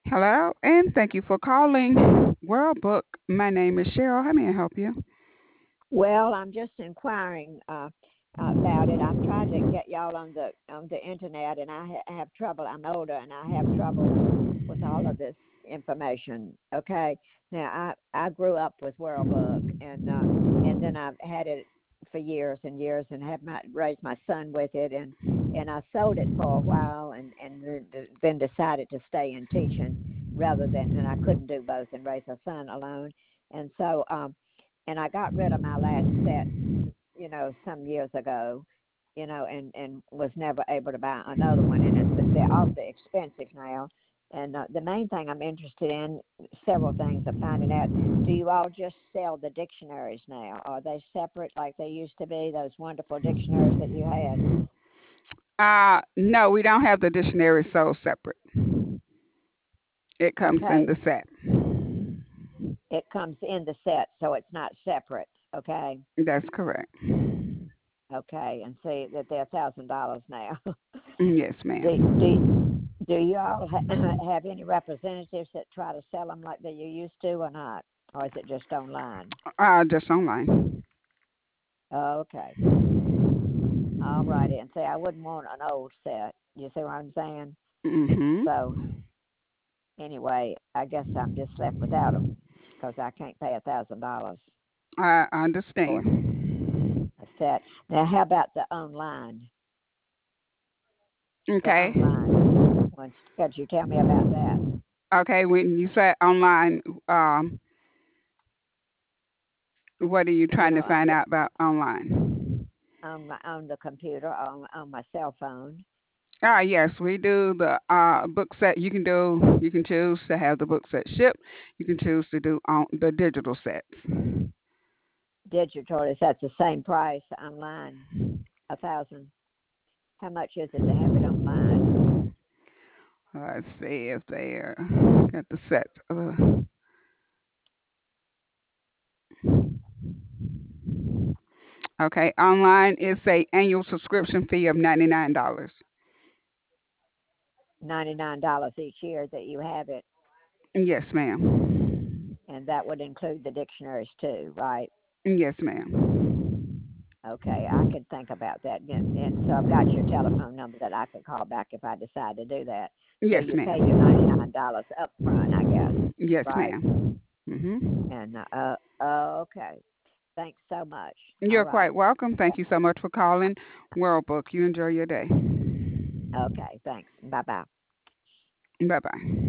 Hello, and thank you for calling World Book. My name is Cheryl. How may I help you? Well, I'm just inquiring about it. I'm trying to get y'all on the internet, and have trouble. I'm older, and I have trouble with all of this information. Okay, now I grew up with World Book, and then I've had it for years and years, and have raised my son with it, and I sold it for a while, and then decided to stay in teaching rather than, and I couldn't do both and raise a son alone, and so and I got rid of my last set, some years ago, and was never able to buy another one, and they're awfully expensive now. And the main thing I'm interested in, several things I'm finding out. Do you all just sell the dictionaries now? Are they separate like they used to be? Those wonderful dictionaries that you had. No, we don't have the dictionary sold separate. It comes in Okay, the set. it comes in the set, so it's not separate. Okay, That's correct. okay, and see that they're $1,000 now. Yes, do, ma'am. do Do you all have any representatives that try to sell them like that you used to, or not? Or is it just online? Just online. Oh, okay. All righty. And say, I wouldn't want an old set. You see what I'm saying? Mhm. So, anyway, I guess I'm just left without them because I can't pay $1,000 I for understand. a set. Now, how about the online? The Okay. online ones. Could you tell me about that? Okay. When you say online, um, what are you You trying know, to find out about online? on the computer, on my cell phone. Yes, we do the book set. You can choose to have the book set shipped. You can choose to do on the digital sets. Digital, is that the same price online? 1,000. How much is it to have it online? Let's see if they got the set. Okay, online is a annual subscription fee of $99. $99 each year that you have it, Yes, ma'am. and that would include the dictionaries too, right? Yes, ma'am. Okay, I could think about that. And so I've got your telephone number that I could call back if I decide to do that. So Yes, you pay your ma'am. $99 up front, I guess, Yes, right? ma'am. Mhm. And okay, thanks so much. All You're quite right. welcome. Thank you so much for calling World Book. You enjoy your day. Okay, thanks. Bye bye. Bye bye.